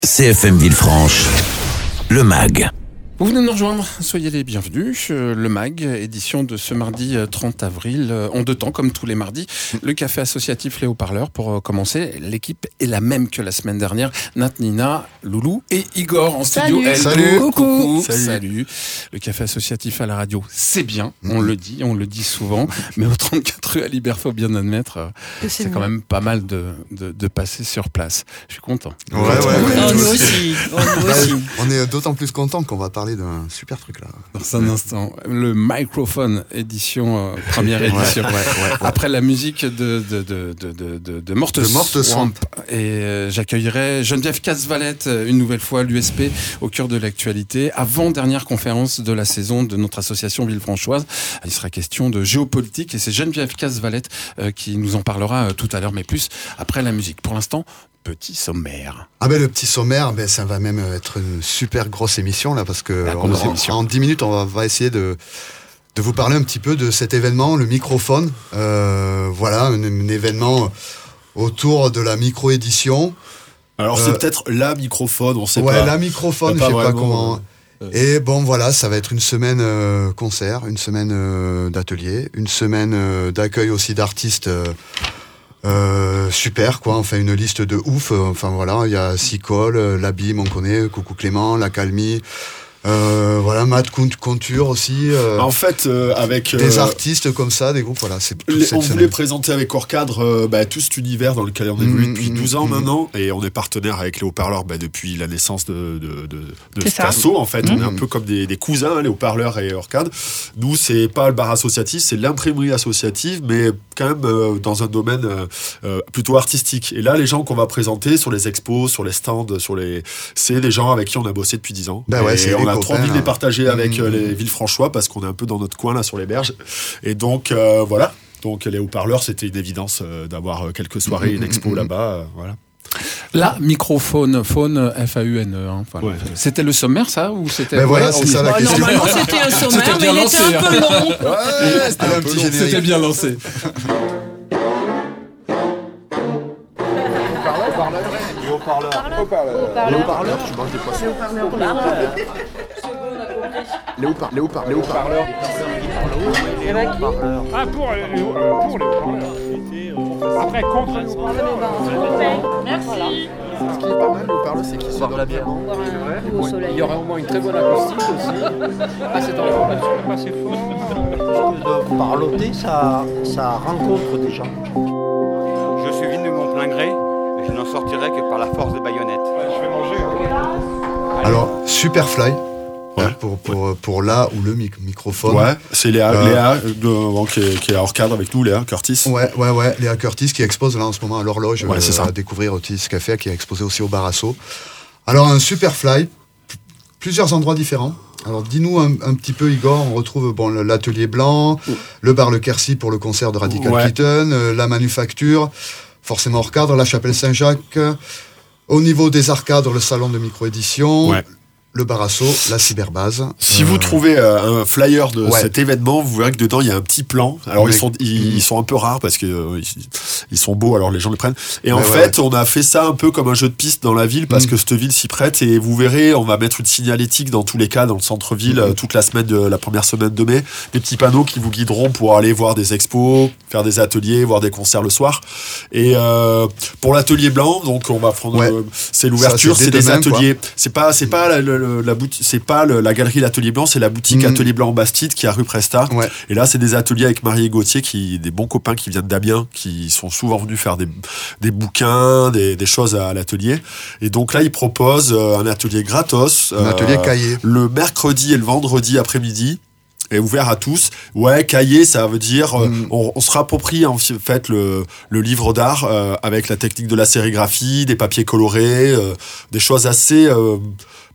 CFM Villefranche, le MAG. Vous venez de nous rejoindre, soyez les bienvenus. Le MAG, édition de ce mardi 30 avril, en deux temps, comme tous les mardis. Le café associatif Les Haut-Parleurs, pour commencer. L'équipe est la même que la semaine dernière. Nat, Nina, Loulou et Igor en studio. Salut. Coucou. Salut. Le café associatif à la radio, c'est bien, on le dit souvent. Mais au 34 rue Alibert, faut bien admettre, c'est quand même pas mal de passer sur place. Je suis content. Ouais. Nous aussi. On est d'autant plus content qu'on va parler d'un super truc là. Dans un instant, le microphone édition, première édition. Ouais. Après la musique de Morte Swamp. Et j'accueillerai Geneviève Casvalette, une nouvelle fois l'USP au cœur de l'actualité. Avant-dernière conférence de la saison de notre association Villefranchoise. Il sera question de géopolitique et c'est Geneviève Casvalette qui nous en parlera tout à l'heure, mais plus après la musique. Pour l'instant, petit sommaire. Le petit sommaire, ça va même être une super grosse émission là, parce que en 10 minutes, on va essayer de vous parler un petit peu de cet événement, le microphone. Voilà, un événement autour de la micro-édition. Alors c'est peut-être la microphone, on sait pas. Ouais, la microphone, je sais pas comment. Et bon, voilà, ça va être une semaine concert, une semaine d'atelier, une semaine d'accueil aussi d'artistes. Super quoi, on fait une liste de ouf. Enfin voilà, il y a Sicole, l'Abîme, on connaît, Coucou Clément, La Calmie. Voilà, Matt Conture aussi. En fait, avec des artistes comme ça, des groupes, voilà. On voulait présenter avec Orcadre tout cet univers dans lequel on évolue depuis 12 ans maintenant, et on est partenaire avec les Haut-Parleurs depuis la naissance de cet assaut. En fait, on est un peu comme des cousins, les Haut-Parleurs et Orcadre. Nous, c'est pas le bar associatif, c'est l'imprimerie associative, mais quand même dans un domaine plutôt artistique. Et là, les gens qu'on va présenter sur les expos, sur les stands, c'est des gens avec qui on a bossé depuis 10 ans. On a trop envie de les partager avec les Villefranchois parce qu'on est un peu dans notre coin là sur les berges. Et donc voilà. Donc les Haut-Parleurs, c'était une évidence d'avoir quelques soirées, une expo là-bas. Voilà. La microphone, faune, F-A-U-N-E. Voilà. Ouais. C'était le sommaire, ça, ou c'était... voilà, c'est ça la question. Normalement, c'était un sommaire, mais il était un peu long. Ouais, c'était un petit générique. C'était bien lancé. Haut-parleurs, tu manges des poissons. Les haut-parleurs. Ah, pour les haut-parleurs. Après, contre les haut-parleurs. Merci. Ce qui est pas mal, le haut-parleur, c'est qu'il se donne bien. Il y aura au moins une très bonne acoustique aussi. Ah, c'est dans pas assez fort. De parloter, ça rencontre des gens. Je suis venu de mon plein gré, mais je n'en sortirai que par la force des baïonnettes. Je vais manger. Alors, Superfly. Ouais. Pour là où le microphone. Ouais, c'est Léa qui est à Orcadre avec nous, Léa Curtis. Ouais, Léa Curtis qui expose là en ce moment à l'horloge. C'est ça. À découvrir Otis Café, qui a exposé aussi au Barasso. Alors, un Superfly, plusieurs endroits différents. Alors, dis-nous un petit peu, Igor, on retrouve l'Atelier Blanc, le bar Le Quercy pour le concert de Radical Kitten, la Manufacture, forcément Orcadre, la Chapelle Saint-Jacques. Au niveau des arcades, le salon de micro-édition. Ouais. Le Barasso, la cyberbase. Si vous trouvez un flyer de cet événement, vous verrez que dedans il y a un petit plan. Alors ils sont un peu rares parce que ils sont beaux, alors les gens les prennent. Et en fait, on a fait ça un peu comme un jeu de piste dans la ville parce que cette ville s'y prête. Et vous verrez, on va mettre une signalétique dans tous les cas dans le centre-ville toute la semaine la première semaine de mai. Des petits panneaux qui vous guideront pour aller voir des expos, faire des ateliers, voir des concerts le soir. Et pour l'atelier blanc, donc on va prendre c'est l'ouverture, c'est des ateliers. C'est pas la galerie L'Atelier Blanc, c'est la boutique Atelier Blanc en Bastide qui est à rue Presta. Ouais. Et là, c'est des ateliers avec Marie et Gauthier, des bons copains qui viennent d'Amiens, qui sont souvent venus faire des bouquins, des choses à l'atelier. Et donc là, ils proposent un atelier gratos. Un atelier cahier. Le mercredi et le vendredi après-midi. Est ouvert à tous. Ouais, cahier, ça veut dire on se rapproprie en fait le livre d'art avec la technique de la sérigraphie, des papiers colorés, des choses assez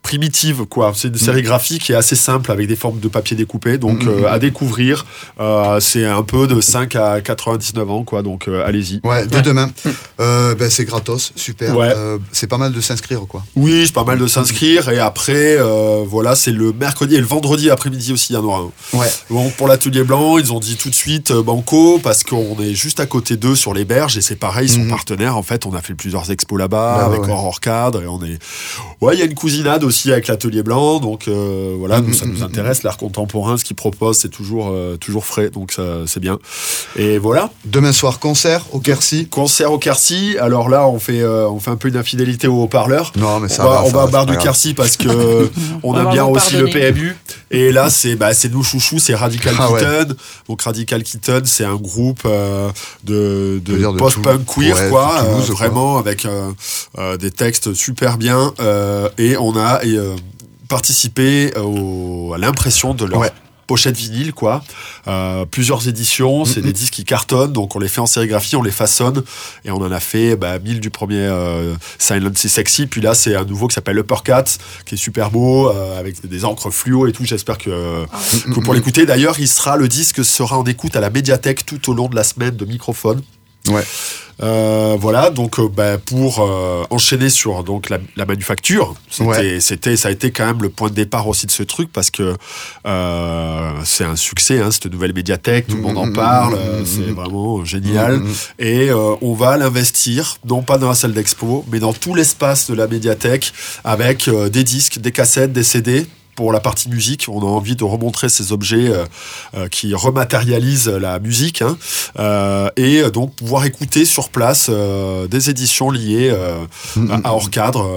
primitive, quoi. C'est une sérigraphie qui est assez simple avec des formes de papier découpé, donc à découvrir. C'est un peu de 5 à 99 ans, quoi. Donc allez-y. Ouais, dès demain. C'est gratos, super. Ouais. C'est pas mal de s'inscrire, quoi. Oui, c'est pas mal de s'inscrire. Et après, voilà, c'est le mercredi et le vendredi après-midi aussi, il y en aura un. Ouais. Donc pour l'atelier blanc, ils ont dit tout de suite banco, parce qu'on est juste à côté d'eux sur les berges, et c'est pareil, ils sont partenaires. En fait, on a fait plusieurs expos là-bas avec hors cadre, et on est. Ouais, il y a une cousinade aussi avec l'atelier blanc, donc voilà, nous, ça nous intéresse. L'art contemporain, ce qu'ils proposent, c'est toujours frais, donc ça, c'est bien. Et voilà. Demain soir, concert au Quercy. Concert au Quercy. Alors là, on fait un peu une infidélité au haut-parleur. Non, mais on va au bar du Quercy parce que on aime bien aussi le PMU. Et là, c'est nos chouchous, c'est Radical Kitten. Ouais. Donc Radical Kitten, c'est un groupe de post-punk queer, quoi, Toulouse, vraiment avec des textes super bien. Et on a participé à l'impression de leur pochette vinyle, quoi. Plusieurs éditions, c'est des disques qui cartonnent, donc on les fait en sérigraphie, on les façonne, et on en a fait 1000 du premier Silence is Sexy, puis là c'est un nouveau qui s'appelle Uppercut, qui est super beau, avec des encres fluo et tout. J'espère que pour l'écouter. D'ailleurs, le disque sera en écoute à la médiathèque tout au long de la semaine de Microphone. Ouais. Voilà, donc pour enchaîner sur donc la manufacture, ça a été quand même le point de départ aussi de ce truc, parce que c'est un succès, hein, cette nouvelle médiathèque, tout le monde en parle, c'est vraiment génial, et on va l'investir, non pas dans la salle d'expo, mais dans tout l'espace de la médiathèque, avec des disques, des cassettes, des CD. Pour la partie musique, on a envie de remontrer ces objets qui rematérialisent la musique, hein, et donc pouvoir écouter sur place des éditions liées à hors cadre,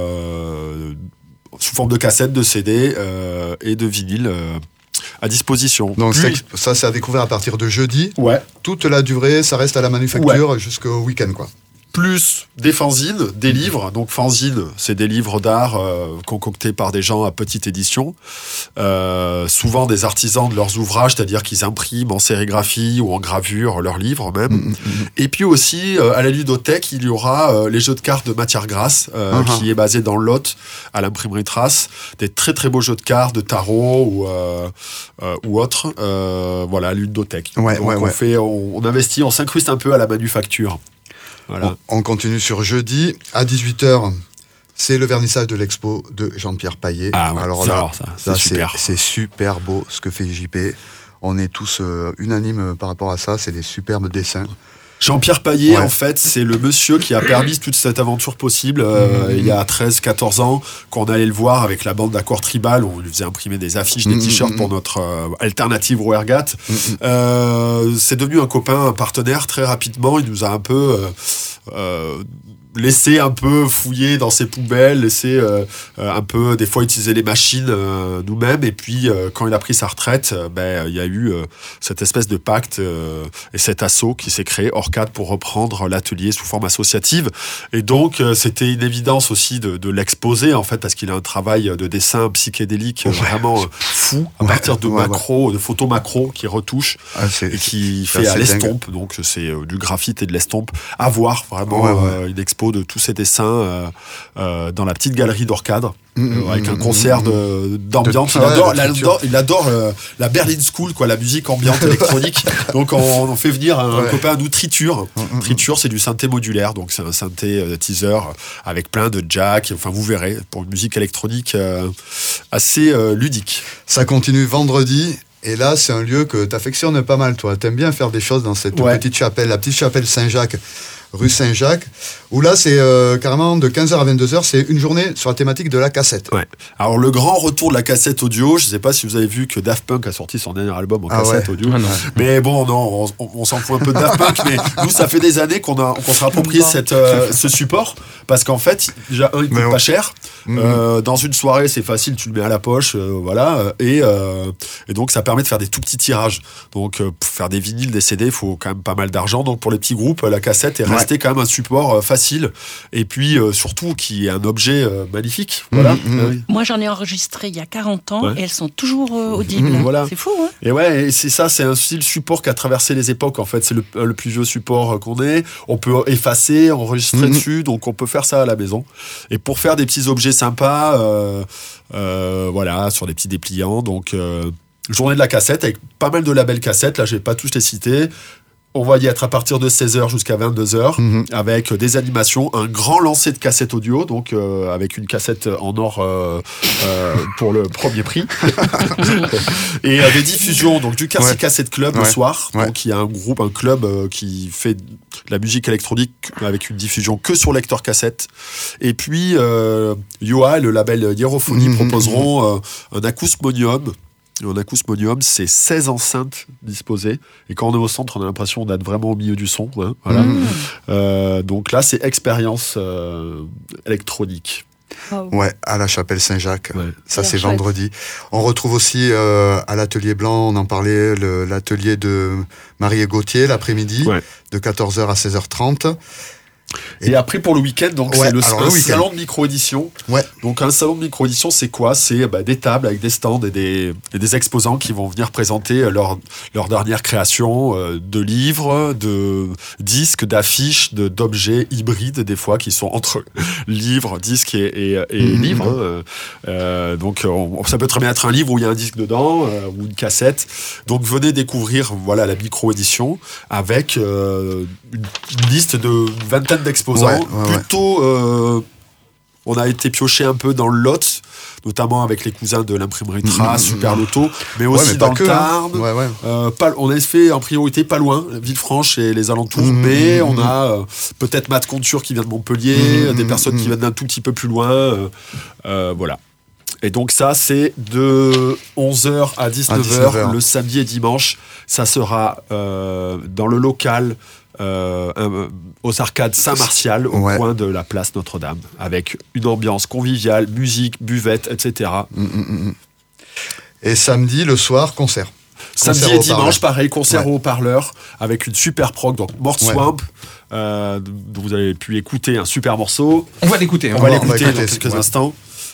sous forme de cassettes, de CD et de vinyle à disposition. Donc ça, c'est à découvrir à partir de jeudi. Ouais. Toute la durée, ça reste à la manufacture jusqu'au week-end, quoi. Plus des fanzines, des livres. Donc fanzines, c'est des livres d'art concoctés par des gens à petite édition, souvent des artisans de leurs ouvrages, c'est-à-dire qu'ils impriment en sérigraphie ou en gravure leurs livres même. Et puis aussi, à la ludothèque, il y aura les jeux de cartes de Matière Grasse, qui est basé dans le Lot, à l'imprimerie Trace. Des très très beaux jeux de cartes, de tarot ou autres. Voilà, ludothèque. On investit, on s'incruste un peu à la manufacture. Voilà. On continue sur jeudi à 18h. C'est le vernissage de l'expo de Jean-Pierre Paillet. Alors ça, c'est super beau ce que fait JP. On est tous unanimes par rapport à ça. C'est des superbes dessins. Jean-Pierre Paillet, en fait, c'est le monsieur qui a permis toute cette aventure possible il y a 13-14 ans, quand on allait le voir avec la bande d'Accord Tribal, où on lui faisait imprimer des affiches, des t-shirts pour notre alternative Rouergat. C'est devenu un copain, un partenaire très rapidement. Il nous a un peu laisser un peu fouiller dans ses poubelles, laisser un peu des fois utiliser les machines nous-mêmes, et puis quand il a pris sa retraite, il y a eu cette espèce de pacte et cet assaut qui s'est créé hors cadre pour reprendre l'atelier sous forme associative, et donc c'était une évidence aussi de l'exposer, en fait, parce qu'il a un travail de dessin psychédélique vraiment fou, à partir de macro, de photos macro qui retouche et qui fait à l'estompe, donc c'est du graphite et de l'estompe à voir, vraiment une expo de tous ces dessins dans la petite galerie d'Orcadre, avec un concert d'ambiance. Il adore la Berlin School, quoi, la musique ambiante électronique. Donc on fait venir un copain à nous, Triture. Triture, c'est du synthé modulaire, donc c'est un synthé teaser avec plein de jacks. Enfin, vous verrez, pour une musique électronique assez ludique. Ça continue vendredi. Et là, c'est un lieu que t'affectionnes pas mal, toi. T'aimes bien faire des choses dans cette petite chapelle, la petite chapelle Saint-Jacques, rue Saint-Jacques, où là, c'est carrément de 15h à 22h, c'est une journée sur la thématique de la cassette. Ouais. Alors, le grand retour de la cassette audio, je sais pas si vous avez vu que Daft Punk a sorti son dernier album en cassette audio. Mais bon, non, on s'en fout un peu de Daft Punk, mais nous, ça fait des années qu'on s'est approprié ce support, parce qu'en fait, déjà, il coûte pas cher. Dans une soirée, c'est facile, tu le mets à la poche, voilà, et donc ça permet de faire des tout petits tirages. Donc, pour faire des vinyles, des CD, il faut quand même pas mal d'argent. Donc, pour les petits groupes, la cassette est rester quand même un support facile et puis surtout qui est un objet magnifique. Voilà. Moi, j'en ai enregistré il y a 40 ans et elles sont toujours audibles. Voilà. C'est fou, hein? Et c'est ça, c'est aussi le support qui a traversé les époques. En fait, c'est le plus vieux support qu'on ait. On peut effacer, enregistrer dessus, donc on peut faire ça à la maison. Et pour faire des petits objets sympas, voilà, sur des petits dépliants. Donc, journée de la cassette avec pas mal de labels cassettes. Là, je vais pas tous les citer. On va y être à partir de 16h jusqu'à 22h avec des animations, un grand lancer de cassettes audio, donc avec une cassette en or pour le premier prix. Et des diffusions, donc du Quercy Cassette Club le soir. Donc il y a un club qui fait de la musique électronique avec une diffusion que sur lecteur cassette. Et puis Yoa et le label Hierophonie proposeront un acousmonium. Un acousmonium, c'est 16 enceintes disposées. Et quand on est au centre, on a l'impression d'être vraiment au milieu du son. Hein, voilà. Donc là, c'est expérience électronique. Ouais, à la Chapelle Saint-Jacques. Ouais. Ça, c'est vendredi. On retrouve aussi à l'Atelier Blanc, on en parlait, l'atelier de Marie et Gauthier l'après-midi, de 14h à 16h30. Et après pour le week-end, donc c'est un salon de micro-édition. Donc un salon de micro-édition, c'est quoi? C'est des tables avec des stands et des exposants qui vont venir présenter leur dernière création de livres, de disques, d'affiches, d'objets hybrides des fois qui sont entre livres, disques et livres. Donc ça peut très bien être un livre où il y a un disque dedans ou une cassette. Donc venez découvrir la micro-édition avec une liste de vingtaine d'exposants. Plutôt, on a été pioché un peu dans le Lot, notamment avec les cousins de l'imprimerie Trace, Super Loto, mais aussi dans le Tarn. On a fait en priorité pas loin, Villefranche et les alentours, mais on a peut-être Matt Conture qui vient de Montpellier, des personnes qui viennent d'un tout petit peu plus loin. Voilà. Et donc ça, c'est de 11h à 19h le samedi et dimanche. Ça sera dans le local aux arcades Saint-Martial, au coin de la place Notre-Dame, avec une ambiance conviviale, musique, buvette, etc. Et samedi, le soir, concert. Samedi et dimanche, pareil, concert au haut-parleur, avec une super prog, donc Mort Swamp, dont vous avez pu écouter un super morceau. On va l'écouter. On va l'écouter dans quelques instants.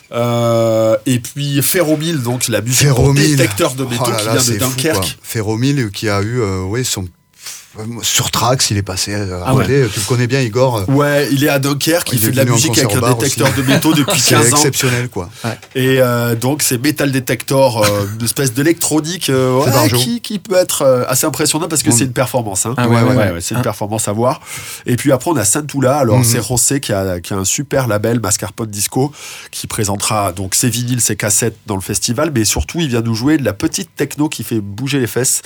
Et puis Ferromille, donc la musique pour détecteur de métaux qui vient de Dunkerque. Ferromille qui a eu son sur Trax, il est passé à côté. Tu le connais bien, Igor. Ouais, il est à Dunkerque, il fait de la musique avec un détecteur de métaux depuis 15 ans. C'est exceptionnel, quoi. Et donc, c'est Metal Detector, une espèce d'électronique qui peut être assez impressionnant parce que c'est une performance. Hein. C'est une performance à voir. Et puis après, on a Saint-Oula. Alors, c'est Rossé qui a un super label, Mascarpone Disco, qui présentera donc ses vinyles, ses cassettes dans le festival, mais surtout, il vient nous jouer de la petite techno qui fait bouger les fesses.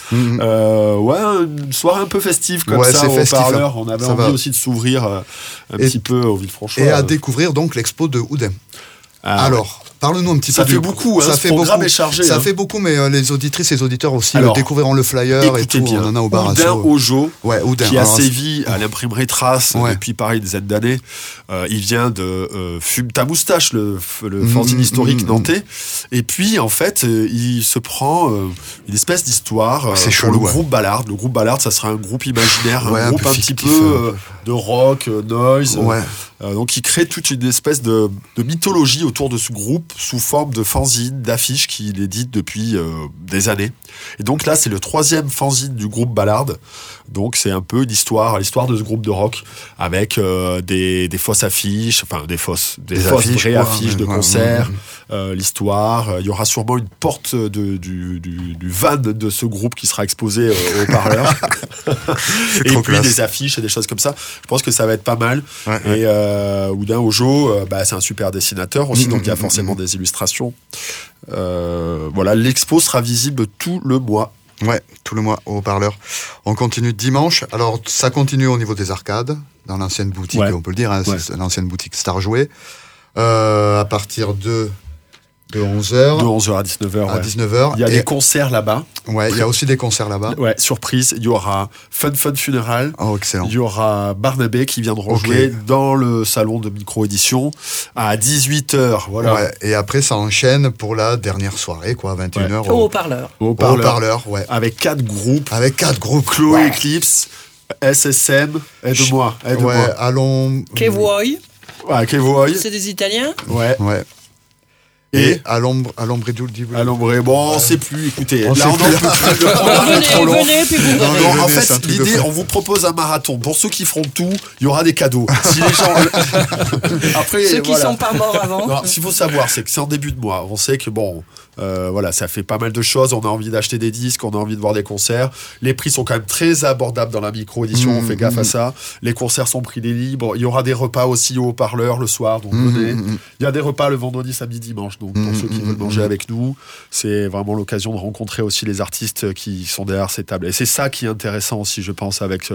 Une soirée un peu festive comme ça au haut-parleur. On avait envie aussi de s'ouvrir un petit peu au Villefranchois. Et à découvrir donc l'expo de Houdin. Alors, parle-nous un petit peu. Ça fait beaucoup, ce programme est chargé. Ça fait beaucoup, mais les auditrices et les auditeurs aussi le découvriront le flyer et tout. Bien. On en a au Barasso. Houdin Ojo, qui a sévi à l'imprimerie Trace depuis pareil des dizaines d'années. Il vient de Fume ta moustache, le fanzine historique nantais. Et puis, en fait, il se prend une espèce d'histoire pour le groupe Ballard. Le groupe Ballard, ça sera un groupe imaginaire, un groupe un petit peu de rock, noise. Donc, il crée toute une espèce de mythologie autour de ce groupe sous forme de fanzine, d'affiches qu'il édite depuis des années. Et donc là, c'est le 3e fanzine du groupe Ballard. Donc c'est un peu l'histoire de ce groupe de rock avec des fausses affiches, enfin des fausses vraies affiches de concert. L'histoire, il y aura sûrement une porte du van de ce groupe qui sera exposée au haut-parleur. Et puis des affiches et des choses comme ça. Je pense que ça va être pas mal. Et Houdin Ojo, c'est un super dessinateur aussi, donc il y a forcément des illustrations. L'expo sera visible tout le mois. Ouais, tout le mois au haut-parleur. On continue dimanche. Alors, ça continue au niveau des arcades, dans l'ancienne boutique, on peut le dire, c'est l'ancienne boutique Star Jouet. À partir de 11h. De 11h à 19h. À 19h. Il y a des concerts là-bas. Ouais, il y a aussi des concerts là-bas. Ouais, surprise. Il y aura Fun Funeral. Oh, excellent. Il y aura Barnabé qui viendront jouer dans le salon de micro-édition à 18h. Voilà. Ouais, et après, ça enchaîne pour la dernière soirée, quoi, à 21h. Au haut-parleur. Au haut-parleur, ouais. Avec 4 groupes. Avec 4 groupes. Chloé Eclipse. SSM, aide-moi. Ouais, allons. Kevoy. Ouais, Kevoy. C'est des Italiens. Ouais. Et à l'ombre bon, on sait plus, écoutez. On là, sait on plus. en peut plus. Le programme est trop long. Venez, puis vous verrez. Non, en Venez, c'est un fait, truc de l'idée, fou. on vous propose un marathon. Pour ceux qui feront tout, il y aura des cadeaux. Si les gens. Après, Ceux qui voilà. sont pas morts avant. Non, ce qu'il faut savoir, c'est que c'est en début de mois. On sait que voilà, ça fait pas mal de choses. On a envie d'acheter des disques, on a envie de voir des concerts. Les prix sont quand même très abordables dans la micro-édition. On fait gaffe à ça. Les concerts sont prix libres. Il y aura des repas aussi au haut-parleur le soir. Donc venez. Il y a des repas le vendredi, samedi, dimanche. Donc pour ceux qui veulent manger avec nous, c'est vraiment l'occasion de rencontrer aussi les artistes qui sont derrière ces tables. Et c'est ça qui est intéressant aussi, je pense, avec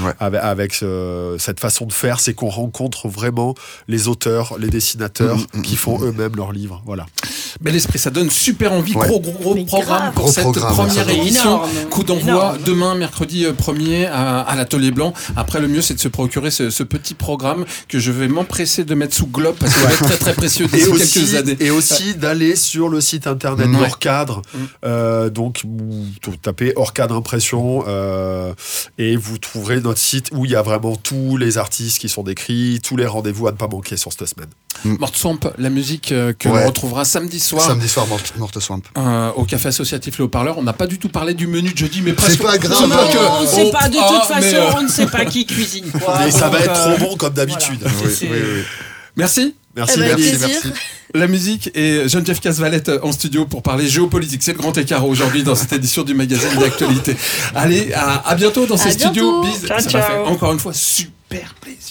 cette façon de faire, c'est qu'on rencontre vraiment les auteurs, les dessinateurs qui font eux-mêmes leurs livres. Voilà. Bel esprit, ça donne super envie. Ouais. Gros Mais programme grave. pour Gros cette programme, première ça. édition. Énorme. Coup d'envoi Énorme. demain, mercredi 1er à l'Atelier Blanc. Après, le mieux, c'est de se procurer ce petit programme que je vais m'empresser de mettre sous globe parce qu'il va être très très précieux d'ici quelques années. Et aussi d'aller sur le site internet Hors Cadre. Donc, vous tapez Hors Cadre Impression et vous trouverez notre site où il y a vraiment tous les artistes qui sont décrits, tous les rendez-vous à ne pas manquer sur cette semaine. Morte Swamp, la musique que l'on retrouvera samedi soir. Samedi soir, Morte Swamp. Au café associatif Le Haut-Parleur. On n'a pas du tout parlé du menu de jeudi, mais presque. C'est pas grave. Non, on ne sait pas. De toute façon, mais, on ne sait pas qui cuisine quoi. Mais ça va Donc, être trop bon comme d'habitude. voilà. C'est- Merci. Merci, Eh ben, David. plaisir. La musique et Geneviève Casvalette en studio pour parler géopolitique. C'est le grand écart aujourd'hui dans cette édition du magazine d'actualité. Allez, à bientôt dans ces studios. bientôt. Bis. Ciao, Ça m'a fait ciao. encore une fois super plaisir.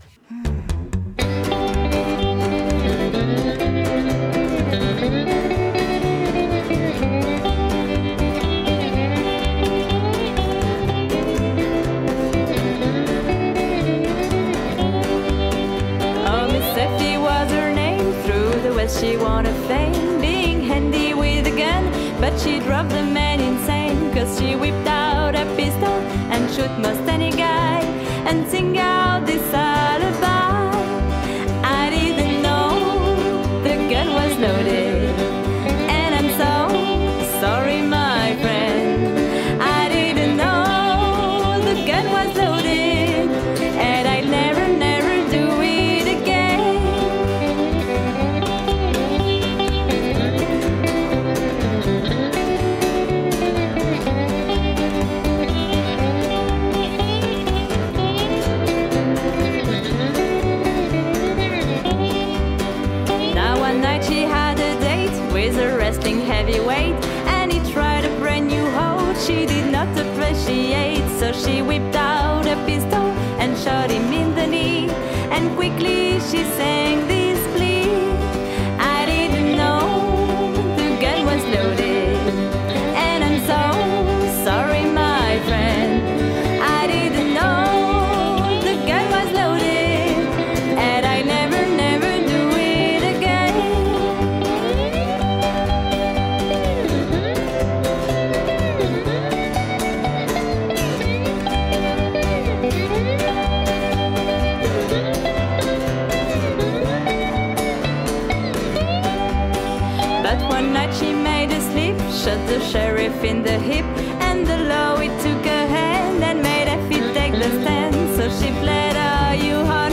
Oh, Miss Effie was her name. Through the West she wanted fame, being handy with a gun. But she drove the man insane, cause she whipped out a pistol and shoot most any guy and sing out this lullaby. I didn't know the gun was loaded, and I'm so sorry, my friend. I didn't know the gun was loaded, and I'd never do it again. Now one night she had a date with a wrestling heavyweight, and he tried a brand new hold she did not appreciate. So she whipped out a pistol and shot him in the knee, and quickly she sang this plea. I didn't know the gun was loaded, and I'm so sorry, my friend. I didn't know the gun was loaded, and I never do it again. But one night she made a slip, shot the sheriff in the hip, and the law it took her hand and made Effie take the stand. So she pled, "Are you hard?"